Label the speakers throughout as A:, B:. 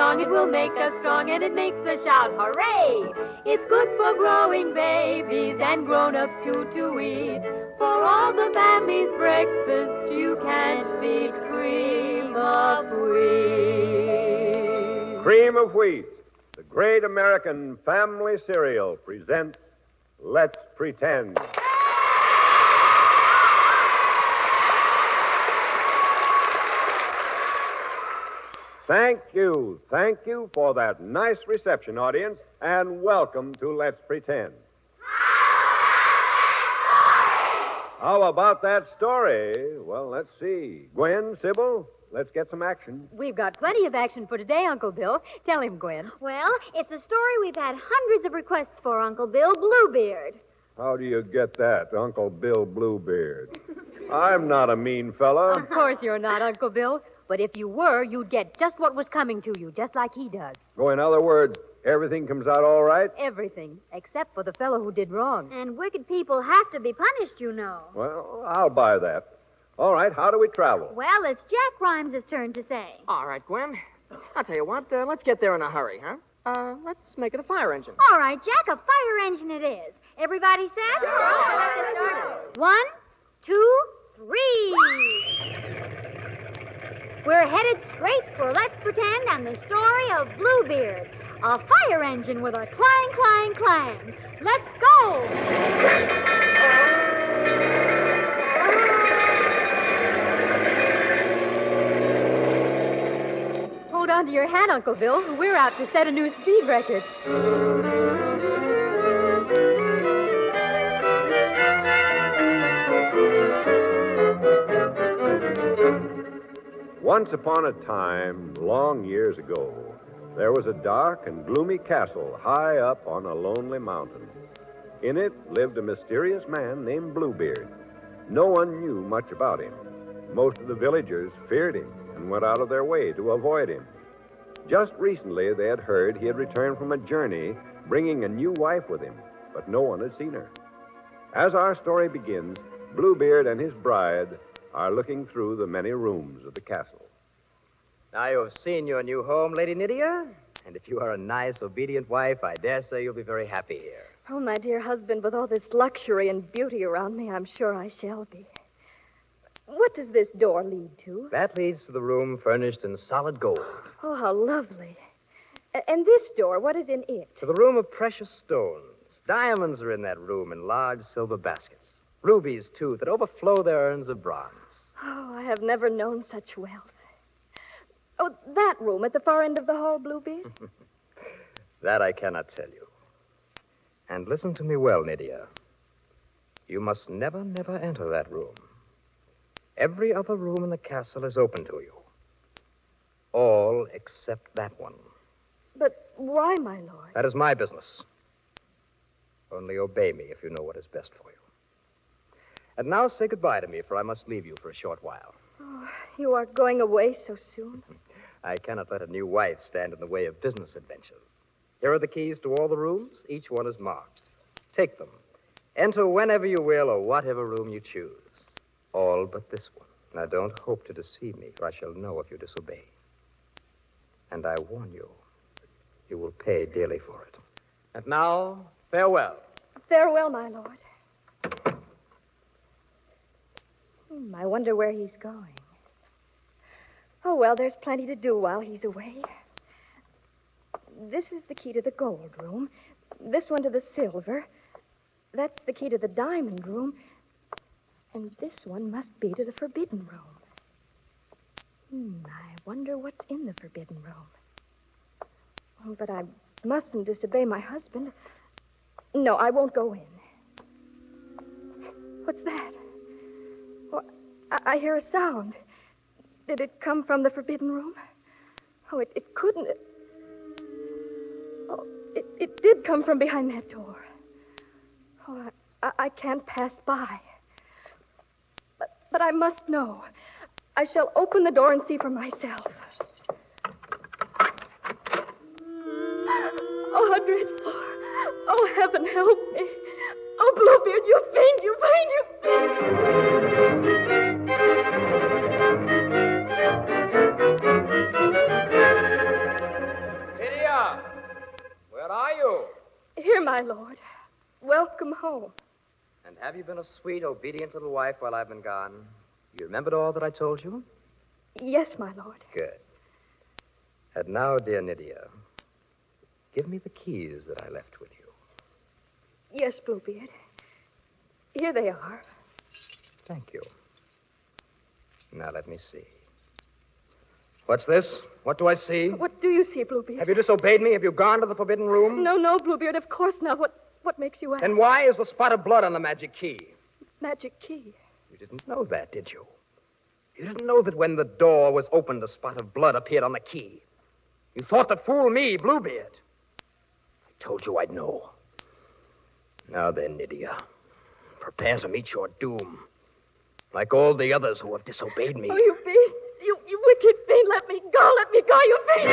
A: strong, it will make us strong, and it makes us shout, hooray! It's good for growing babies and grown-ups too to eat. For all the family's breakfast, you can't beat cream of wheat.
B: Cream of Wheat, the great American family cereal, presents Let's Pretend. Thank you for that nice reception, audience, and welcome to Let's Pretend. How about that story? Well, let's see. Gwen, Sybil, let's get some action.
A: We've got plenty of action for today, Uncle Bill. Tell him, Gwen.
C: Well, it's a story we've had hundreds of requests for, Uncle Bill. Bluebeard.
B: How do you get that, Uncle Bill Bluebeard? I'm not a mean fella.
A: Of course you're not, Uncle Bill. But if you were, you'd get just what was coming to you, just like he does.
B: Oh, in other words, everything comes out all right?
A: Everything, except for the fellow who did wrong.
C: And wicked people have to be punished, you know.
B: Well, I'll buy that. All right, how do we travel?
C: Well, it's Jack Grimes' turn to say.
D: All right, Gwen. I'll tell you what, let's get there in a hurry, huh? Let's make it a fire engine.
C: All right, Jack, a fire engine it is. Everybody set?
A: Sure.
C: 1, 2, 3. We're headed straight for Let's Pretend and the story of Bluebeard, a fire engine with a clang, clang, clang. Let's go!
A: Hold on to your hat, Uncle Bill. We're out to set a new speed record.
B: Once upon a time, long years ago, there was a dark and gloomy castle high up on a lonely mountain. In it lived a mysterious man named Bluebeard. No one knew much about him. Most of the villagers feared him and went out of their way to avoid him. Just recently, they had heard he had returned from a journey, bringing a new wife with him, but no one had seen her. As our story begins, Bluebeard and his bride are looking through the many rooms of the castle.
E: Now, you've seen your new home, Lady Nydia, and if you are a nice, obedient wife, I dare say you'll be very happy here.
A: Oh, my dear husband, with all this luxury and beauty around me, I'm sure I shall be. What does this door lead to?
E: That leads to the room furnished in solid gold.
A: Oh, how lovely. And this door, what is in it?
E: To the room of precious stones. Diamonds are in that room in large silver baskets. Rubies, too, that overflow their urns of bronze.
A: Oh, I have never known such wealth. Oh, that room at the far end of the hall, Bluebeard?
E: That I cannot tell you. And listen to me well, Nydia. You must never, never enter that room. Every other room in the castle is open to you. All except that one.
A: But why, my lord?
E: That is my business. Only obey me if you know what is best for you. And now say goodbye to me, for I must leave you for a short while.
A: Oh, you are going away so soon.
E: I cannot let a new wife stand in the way of business adventures. Here are the keys to all the rooms. Each one is marked. Take them. Enter whenever you will or whatever room you choose. All but this one. Now, don't hope to deceive me, for I shall know if you disobey. And I warn you, you will pay dearly for it.
D: And now, farewell.
A: Farewell, my lord. I wonder where he's going. Oh, well, there's plenty to do while he's away. This is the key to the gold room. This one to the silver. That's the key to the diamond room. And this one must be to the forbidden room. I wonder what's in the forbidden room. Oh, but I mustn't disobey my husband. No, I won't go in. What's that? Oh, I hear a sound. Did it come from the forbidden room? Oh, it couldn't. Oh, it did come from behind that door. Oh, I can't pass by. But I must know. I shall open the door and see for myself. Oh, how dreadful. Oh, heaven help me. Oh, Bluebeard, you fiend, you fiend, you fiend.
E: Lydia! Where are you?
F: Here, my lord. Welcome home.
E: And have you been a sweet, obedient little wife while I've been gone? You remembered all that I told you?
F: Yes, my lord.
E: Good. And now, dear Nydia, give me the keys that I left with you.
F: Yes, Bluebeard. Here they are.
E: Thank you. Now, let me see. What's this? What do I see?
F: What do you see, Bluebeard?
E: Have you disobeyed me? Have you gone to the forbidden room?
F: No, Bluebeard, of course not. What makes you ask?
E: Then why is the spot of blood on the magic key?
F: Magic key.
E: You didn't know that, did you? You didn't know that when the door was opened, a spot of blood appeared on the key. You thought to fool me, Bluebeard. I told you I'd know. Now then, Nydia, prepare to meet your doom. Like all the others who have disobeyed me.
F: Oh, you fiend! You wicked fiend! Let me go! Let me go, you fiend!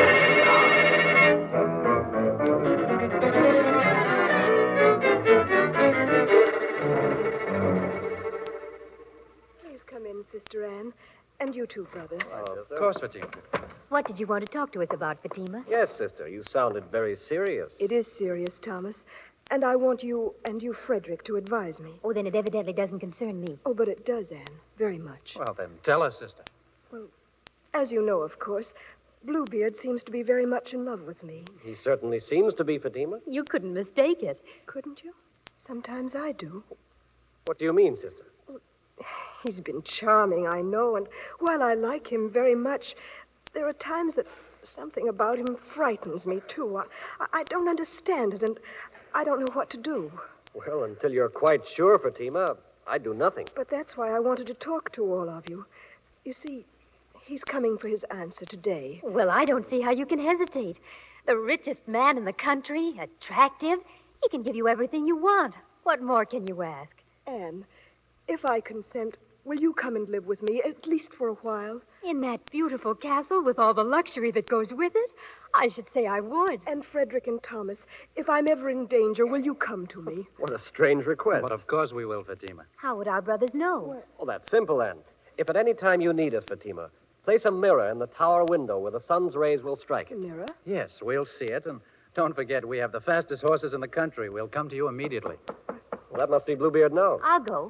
F: Please come in, Sister Anne. And you too, brothers.
G: Of course, Fatima.
A: What did you want to talk to us about, Fatima?
G: Yes, sister. You sounded very serious.
F: It is serious, Thomas. And I want you and Frederick, to advise me.
A: Oh, then it evidently doesn't concern me.
F: Oh, but it does, Anne. Very much.
G: Well, then tell us, sister.
F: As you know, of course, Bluebeard seems to be very much in love with me.
G: He certainly seems to be, Fatima.
A: You couldn't mistake it.
F: Couldn't you? Sometimes I do.
G: What do you mean, sister?
F: He's been charming, I know, and while I like him very much, there are times that something about him frightens me, too. I don't understand it, and I don't know what to do.
G: Well, until you're quite sure, Fatima, I'd do nothing.
F: But that's why I wanted to talk to all of you. You see, he's coming for his answer today.
A: Well, I don't see how you can hesitate. The richest man in the country, attractive. He can give you everything you want. What more can you ask?
F: Anne, if I consent, will you come and live with me, at least for a while?
A: In that beautiful castle with all the luxury that goes with it? I should say I would.
F: And Frederick and Thomas, if I'm ever in danger, will you come to me?
G: What a strange request.
H: But of course we will, Fatima.
A: How would our brothers know?
G: Oh, that's simple, then. If at any time you need us, Fatima, place a mirror in the tower window where the sun's rays will strike
F: A
G: it.
F: mirror?
H: Yes, we'll see it. And don't forget, we have the fastest horses in the country. We'll come to you immediately.
G: Well, that must be Bluebeard now.
A: I'll go.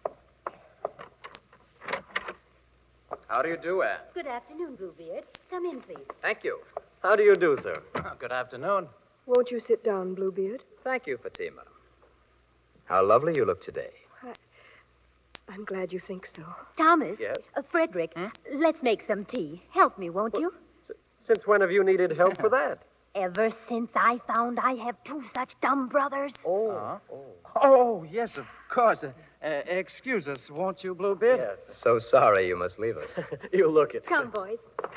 E: How do you do, Anne?
A: Good afternoon, Bluebeard. Come in, please.
E: Thank you.
G: How do you do, sir?
H: Good afternoon.
F: Won't you sit down, Bluebeard?
E: Thank you, Fatima. How lovely you look today.
F: I'm glad you think so.
A: Thomas.
G: Yes?
A: Frederick, let's make some tea. Help me, won't you?
G: Since when have you needed help for that?
A: Ever since I found I have two such dumb brothers.
H: Oh, yes, of course. Excuse us, won't you, Bluebeard?
G: Yes.
E: So sorry you must leave us.
G: You look it.
A: Come, boys.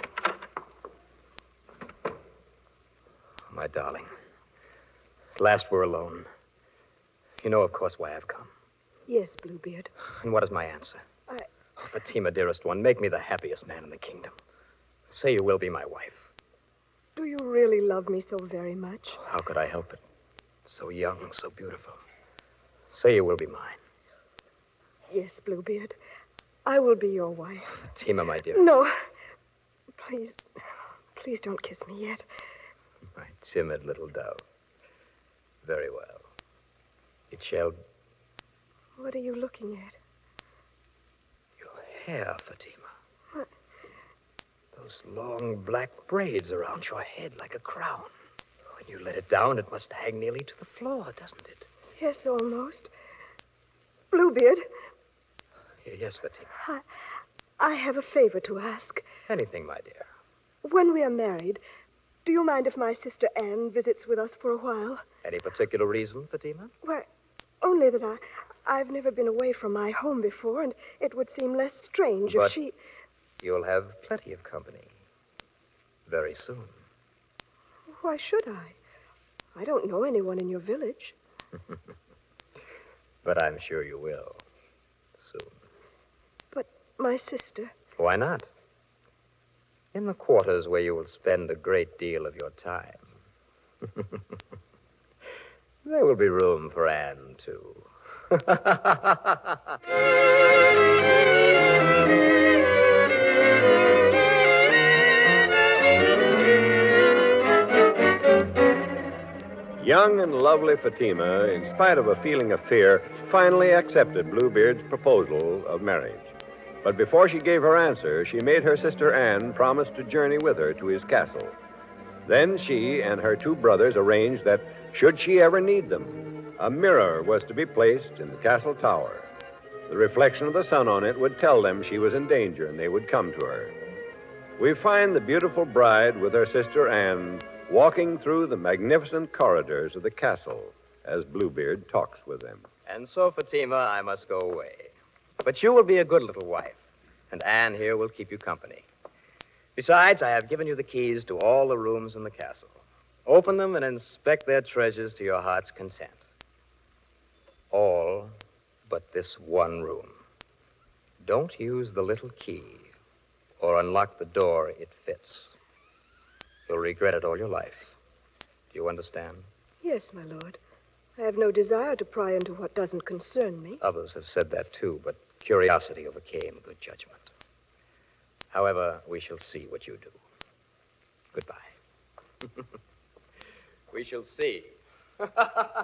E: My darling. At last we're alone. You know, of course, why I've come.
F: Yes, Bluebeard.
E: And what is my answer?
F: I-
E: Oh, Fatima, dearest one, make me the happiest man in the kingdom. Say you will be my wife.
F: Do you really love me so very much?
E: How could I help it? So young, so beautiful. Say you will be mine.
F: Yes, Bluebeard. I will be your wife.
E: Fatima, my dear.
F: No. Please don't kiss me yet.
E: My timid little dove. Very well. It shall...
F: What are you looking at?
E: Your hair, Fatima. Those long black braids around your head like a crown. When you let it down, it must hang nearly to the floor, doesn't it?
F: Yes, almost. Bluebeard,
E: Yes, Fatima.
F: I have a favor to ask.
E: Anything, my dear.
F: When we are married, do you mind if my sister Anne visits with us for a while?
E: Any particular reason, Fatima?
F: Well, only that I've never been away from my home before, and it would seem less strange
E: But-
F: if she...
E: You'll have plenty of company. Very soon.
F: Why should I? I don't know anyone in your village.
E: But I'm sure you will. Soon.
F: But my sister...
E: Why not? In the quarters where you will spend a great deal of your time. There will be room for Anne, too.
B: Young and lovely Fatima, in spite of a feeling of fear, finally accepted Bluebeard's proposal of marriage. But before she gave her answer, she made her sister Anne promise to journey with her to his castle. Then she and her two brothers arranged that, should she ever need them, a mirror was to be placed in the castle tower. The reflection of the sun on it would tell them she was in danger, and they would come to her. We find the beautiful bride with her sister Anne walking through the magnificent corridors of the castle as Bluebeard talks with them.
E: And so, Fatima, I must go away. But you will be a good little wife, and Anne here will keep you company. Besides, I have given you the keys to all the rooms in the castle. Open them and inspect their treasures to your heart's content. All but this one room. Don't use the little key or unlock the door it fits. You'll regret it all your life. Do you understand?
F: Yes, my lord. I have no desire to pry into what doesn't concern me.
E: Others have said that too, but curiosity overcame good judgment. However, we shall see what you do. Goodbye. We shall see.
F: What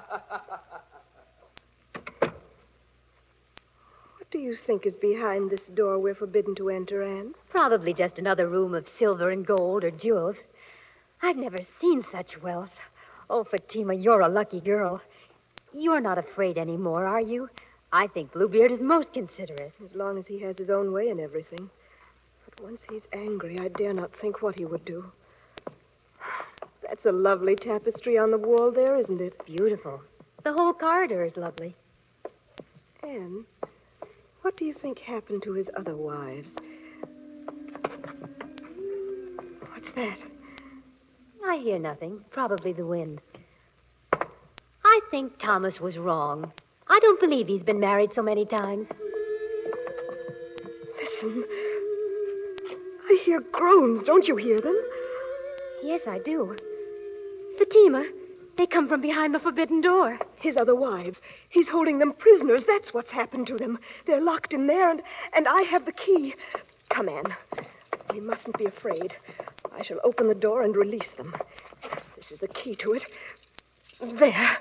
F: do you think is behind this door we're forbidden to enter, Anne?
A: Probably just another room of silver and gold or jewels. I've never seen such wealth. Oh, Fatima, you're a lucky girl. You're not afraid anymore, are you? I think Bluebeard is most considerate.
F: As long as he has his own way in everything. But once he's angry, I dare not think what he would do. That's a lovely tapestry on the wall there, isn't it?
A: Beautiful. The whole corridor is lovely.
F: Anne, what do you think happened to his other wives? What's that?
A: I hear nothing. Probably the wind. I think Thomas was wrong. I don't believe he's been married so many times.
F: Listen. I hear groans. Don't you hear them?
A: Yes, I do. Fatima, they come from behind the forbidden door.
F: His other wives. He's holding them prisoners. That's what's happened to them. They're locked in there, and I have the key. Come, Anne. We mustn't be afraid. I shall open the door and release them. This is the key to it. There.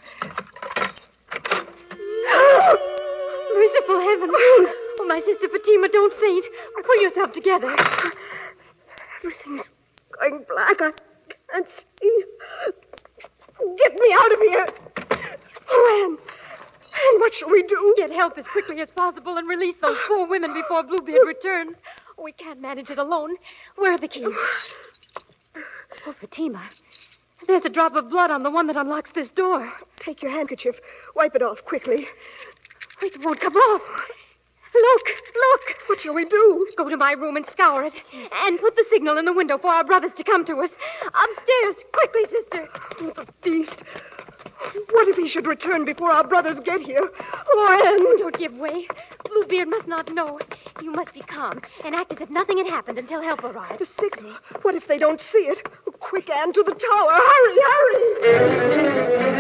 A: Merciful heavens. Oh, my sister Fatima, don't faint. Pull yourself together.
F: Everything's going black. I can't see. Get me out of here. Oh, Anne. Anne, what shall we do?
A: Get help as quickly as possible and release those poor women before Bluebeard returns. We can't manage it alone. Where are the keys? Oh, Fatima. There's a drop of blood on the one that unlocks this door.
F: Take your handkerchief. Wipe it off quickly.
A: It won't come off. Look.
F: What shall we do?
A: Go to my room and scour it. And put the signal in the window for our brothers to come to us. Upstairs. Quickly, sister.
F: Oh, the beast. What if he should return before our brothers get here? Oh, Anne.
A: Don't give way. Bluebeard must not know. You must be calm and act as if nothing had happened until help arrives.
F: The signal. What if they don't see it? Oh, quick, Anne, to the tower. Hurry.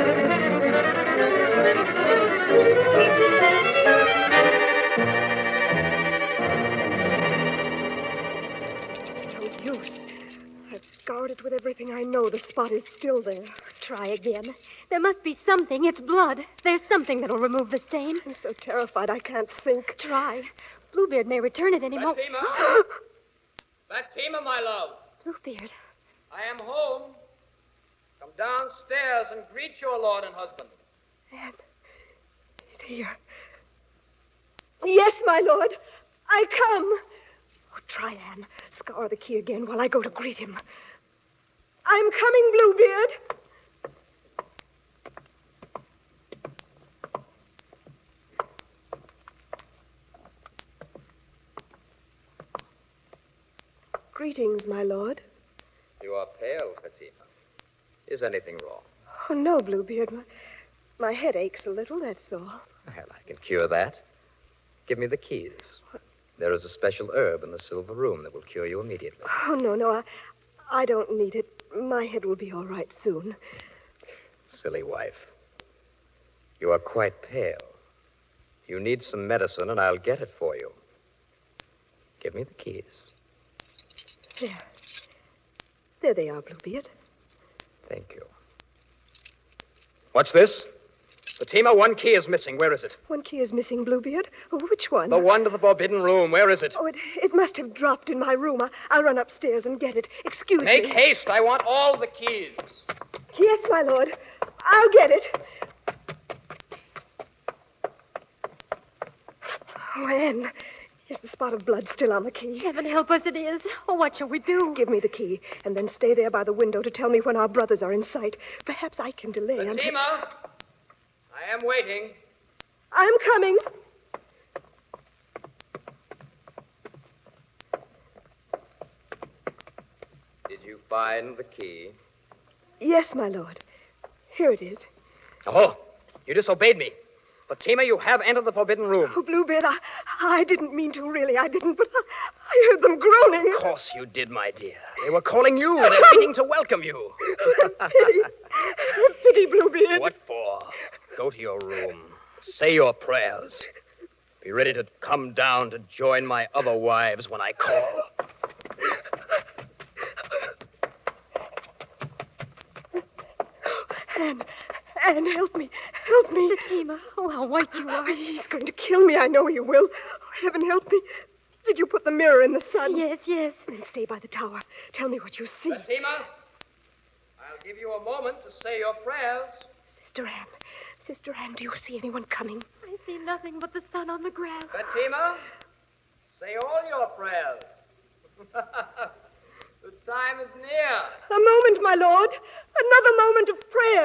F: It's no use. I've scoured it with everything I know. The spot is still there.
A: Try again. There must be something. It's blood. There's something that'll remove the stain.
F: I'm so terrified I can't think.
A: Try. Bluebeard may return at any moment.
E: Fatima! Fatima, my love.
A: Bluebeard.
E: I am home. Come downstairs and greet your lord and husband.
F: Anne, he's here. Yes, my lord. I come. Oh, try, Anne. Scour the key again while I go to greet him. I'm coming, Bluebeard. Greetings, my lord.
E: You are pale, Fatima. Is anything wrong?
F: Oh, no, Bluebeard. My head aches a little, that's all.
E: Well, I can cure that. Give me the keys. There is a special herb in the silver room that will cure you immediately.
F: Oh, no, I don't need it. My head will be all right soon.
E: Silly wife. You are quite pale. You need some medicine, and I'll get it for you. Give me the keys.
F: There. There they are, Bluebeard.
E: Thank you. What's this? Fatima, one key is missing. Where is it?
F: One key is missing, Bluebeard. Oh, which one?
E: The one to the forbidden room. Where is it?
F: Oh, it must have dropped in my room. I'll run upstairs and get it. Excuse
E: Make
F: me.
E: haste. I want all the keys.
F: Yes, my lord. I'll get it. Oh, Anne, is the spot of blood still on the key?
C: Heaven help us, it is. Oh, what shall we do?
F: Give me the key, and then stay there by the window to tell me when our brothers are in sight. Perhaps I can delay until...
E: Fatima, I am waiting.
F: I'm coming.
E: Did you find the key?
F: Yes, my lord. Here it is.
E: Oh, you disobeyed me. Fatima, you have entered the forbidden room.
F: Oh, Bluebeard, I didn't mean to, really. I didn't, but I heard them groaning.
E: Of course you did, my dear. They were calling you. They're waiting to welcome you.
F: Pity. Pity, Bluebeard.
E: What for? Go to your room. Say your prayers. Be ready to come down to join my other wives when I call.
F: Anne, help me. Help me.
C: Fatima, oh, how white you are.
F: He's going to kill me. I know he will. Oh, heaven help me. Did you put the mirror in the sun?
C: Yes, yes.
F: Then stay by the tower. Tell me what you see.
E: Fatima, I'll give you a moment to say your prayers.
F: Sister Anne, do you see anyone coming?
C: I see nothing but the sun on the grass.
E: Fatima, say all your prayers. The time is near.
F: A moment, my lord. Another moment of prayer.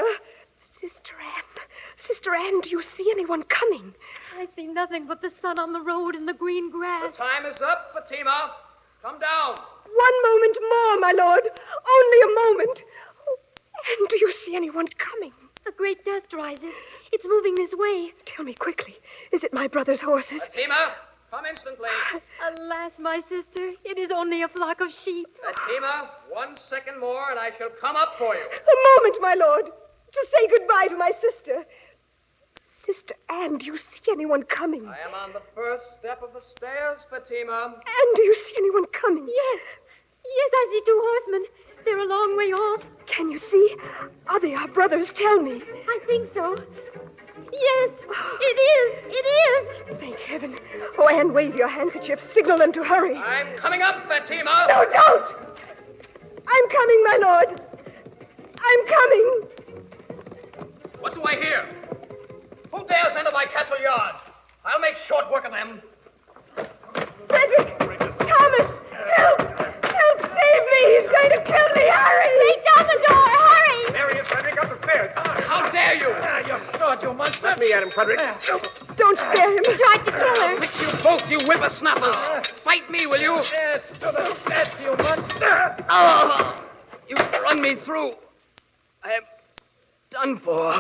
F: Sister Anne, do you see anyone coming?
C: I see nothing but the sun on the road and the green grass.
E: The time is up, Fatima. Come down.
F: One moment more, my lord. Only a moment. Oh, Anne, do you see anyone coming?
C: A great dust rises. It's moving this way.
F: Tell me quickly. Is it my brother's horses?
E: Fatima, come instantly.
C: Alas, my sister, it is only a flock of sheep.
E: Fatima, 1 second more and I shall come up for you.
F: A moment, my lord, to say goodbye to my sister. Sister Anne, do you see anyone coming?
E: I am on the first step of the stairs, Fatima.
F: Anne, do you see anyone coming?
C: Yes, I see 2 horsemen. They're a long way off.
F: Can you see? Are they our brothers? Tell me.
C: I think so. Yes, it is.
F: Thank heaven. Oh, Anne, wave your handkerchief. Signal them to hurry.
E: I'm coming up, Fatima.
F: No, don't! I'm coming, my lord. I'm coming.
E: What do I hear? Who dares enter my castle yard? I'll make short work of them.
F: Frederick! Thomas! Help! Help! Save me! He's going to kill me! Hurry!
C: Break down the door. Hurry!
I: There he is, Frederick, up the stairs.
E: How dare you?
I: You thought you monster.
B: Let me at him, Frederick.
F: Don't scare him.
C: He tried to kill her.
E: Lick you both, you whippersnappers. Fight me, will you?
I: Yes, to the death, you monster.
E: Oh, you run me through. I am done for.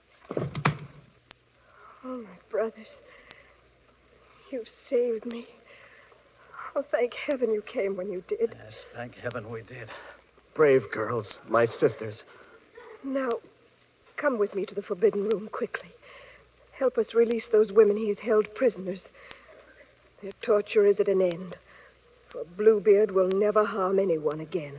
F: Oh, my brothers. You've saved me. Oh, thank heaven you came when you did.
H: Yes, thank heaven we did. Brave girls, my sisters.
F: Now, come with me to the forbidden room quickly. Help us release those women he's held prisoners. Their torture is at an end. For Bluebeard will never harm anyone again.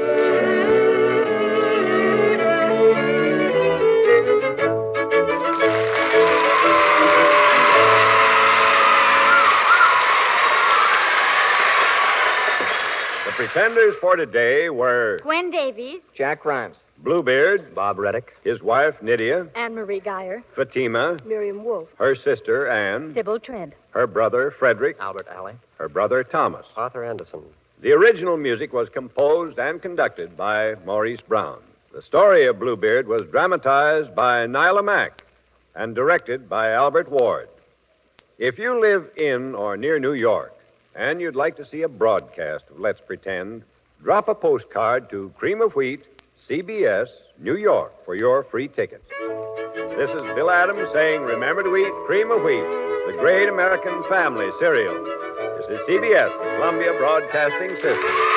B: The pretenders for today were
C: Gwen Davies.
D: Jack Grimes.
B: Bluebeard,
E: Bob Reddick.
B: his wife Nydia,
C: Anne-Marie Geyer.
B: Fatima,
F: Miriam Wolfe.
B: her sister Anne,
C: Sybil Trent.
B: her brother Frederick,
E: Albert Alley.
B: her brother Thomas.
G: Arthur Anderson.
B: The original music was composed and conducted by Maurice Brown. The story of Bluebeard was dramatized by Nyla Mack and directed by Albert Ward. If you live in or near New York and you'd like to see a broadcast of Let's Pretend, drop a postcard to Cream of Wheat, CBS, New York, for your free tickets. This is Bill Adams saying, remember to eat Cream of Wheat, the great American family cereal. This is CBS, the Columbia Broadcasting System.